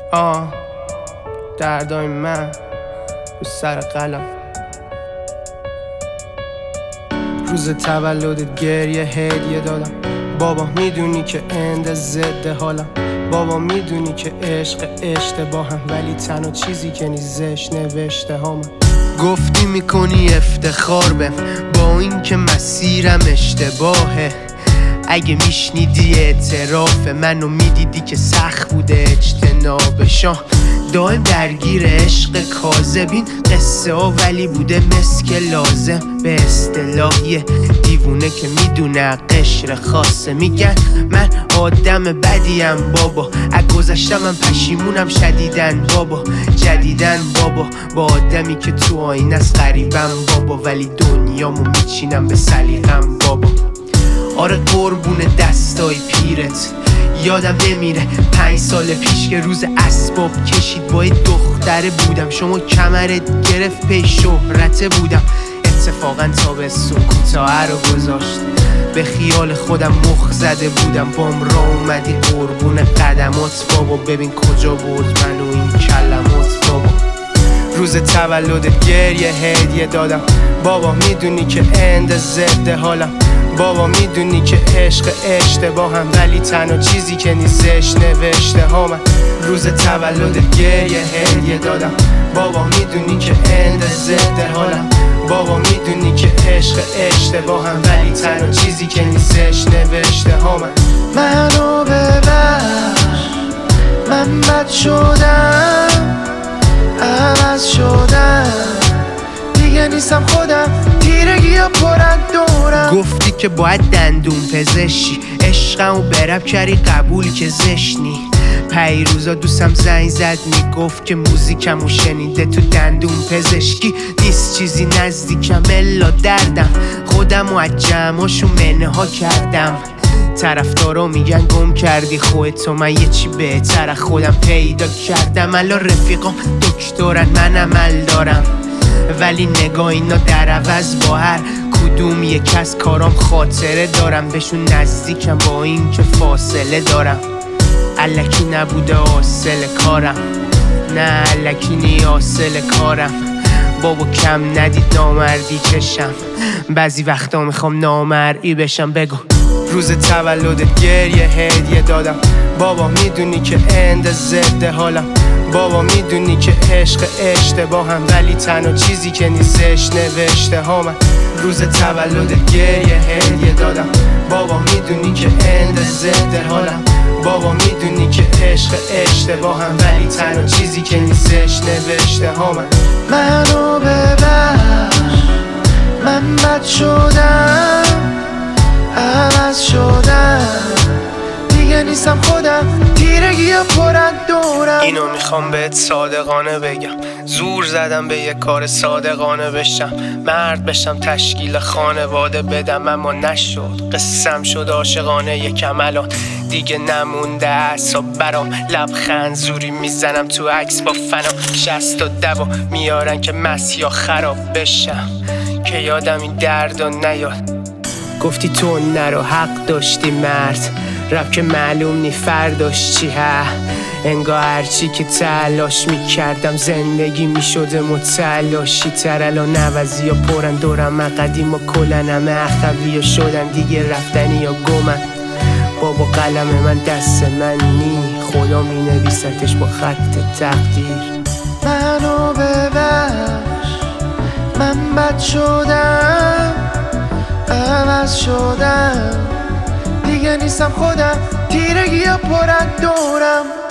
دردای من رو سر قلم. روز تولدت گریه هدیه دادم. بابا میدونی که اند ضد حالم. بابا میدونی که عشق اشتباهم، ولی تنها چیزی که نیزش نوشته هامم. گفتی میکنی افتخار بهم با این که مسیرم اشتباهه. اگه میشنیدی اعتراف منو میدیدی که سخت بوده اجتنابشان. دائم درگیر عشق کاذبین قصه ها، ولی بوده مسک لازم. به اصطلاحی دیوونه که میدونه قشر خاصه. میگن من آدم بدیم بابا، از گذشتم من پشیمونم شدیدن بابا. جدیدن بابا با آدمی که تو آینه است غریبم بابا، ولی دنیامو میچینم به سلیقم بابا. آره قربون دستای پیرت یادم نمیره 5 سال پیش که روز اسباب کشید با یه دختره بودم. شما کمرت گرفت پی شهرته بودم. اتفاقا تابستون کوتاه رو گذاشت، به خیال خودم مخ زده بودم. بام را اومدی قربون قدمات بابا، ببین کجا برد منو این کلمات بابا. روز تولدت گریه هدیه دادم. بابا میدونی که اند ضد حالم. بابا میدونی که عشق اشتباهم، ولی تنها چیزی که نیزش نوشته هامم. روز تولدت گریه هدیه دادم. بابا میدونی که اند ضد حالم. بابا میدونی که عشق اشتباهم، ولی تنها چیزی که نیزش نوشته هامم. منو ببخش، من بد شدم، عوض شدم، دیگه نیستم خودم، تیرگی ها پرد دورم. گفتی که باید دندون پزشی، عشقمو برب کردی قبول که زشنی. پیروزا دوستم زنگ زد میگفت که موزیکمو شنیده تو دندون پزشکی. نیست چیزی نزدیکم الا دردم، خودمو از جمعاشو منه ها کردم. طرفدارا میگن گم کردی خودتو، من یه چی بهتر از خودم پیدا کردم. الان رفیقام دکترن من عمل دارم، ولی نگاه اینا در عوض با هر کدوم یک از کارام خاطره دارم. بهشون نزدیکم با این که فاصله دارم. الکی نبوده حاصل کارم، نه الکی نی حاصل کارم. بابا کم ندید نامردی چشم، بعضی وقتا میخوام نامرئی بشم. بگو روز تولدت گریه هدیه دادم. بابا میدونی که اند ضد حالم. بابا میدونی که عشق اشتباهم، ولی تنها چیزی که نیزش نوشته هامم. روز تولدت گریه هدیه دادم. بابا میدونی که اند ضد حالم. بابا میدونی که عشق اشتباهم، ولی تنها چیزی که نیزش نوشته هامم. منو ببخش، من بد شدم، عوض شدم، دیگه نیستم خودم، تیرگی ها پرد دورم. اینو میخوام بهت صادقانه بگم، زور زدم به یه کار صادقانه بشم. مرد بشم تشکیل خانواده بدم، اما نشد. قسم شد عاشقانه یکم الان دیگه نمونده اعصاب برام. لبخند زوری میزنم تو عکس با فنا. 60 تا دوا میارن که مسیا خراب بشم، که یادم این درد و نیاد. گفتی تو نرو حق داشتی مرد، رب که معلوم نی فرداش چی ها. انگار هرچی که تلاش میکردم زندگی میشده متلاشی تر. الان عوضی ها پرن دورم، قدیم و کلن همه اخوی ها شدن دیگه رفتنی یا گمن. بابا قلم من دست من نی، خدا می نویستش با خط تقدیر. منو ببخش، من بد شدم، عوض شدم، دیگه نیستم خودم، تیرگی ها پرد دورم.